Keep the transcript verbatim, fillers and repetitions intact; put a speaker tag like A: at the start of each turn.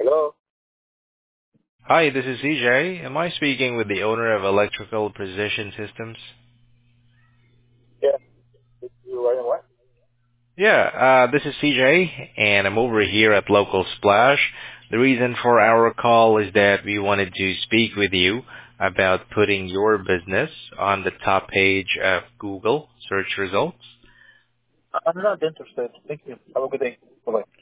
A: Hello?
B: Hi, this is C J. Am I speaking with the owner of Electrical Precision Systems?
A: Yeah, you are in what?
B: Yeah, uh, this is C J, and I'm over here at Local Splash. The reason for our call is that we wanted to speak with you about putting your business on the top page of Google search results.
A: I'm not interested. Thank you. Have a good day. Bye-bye.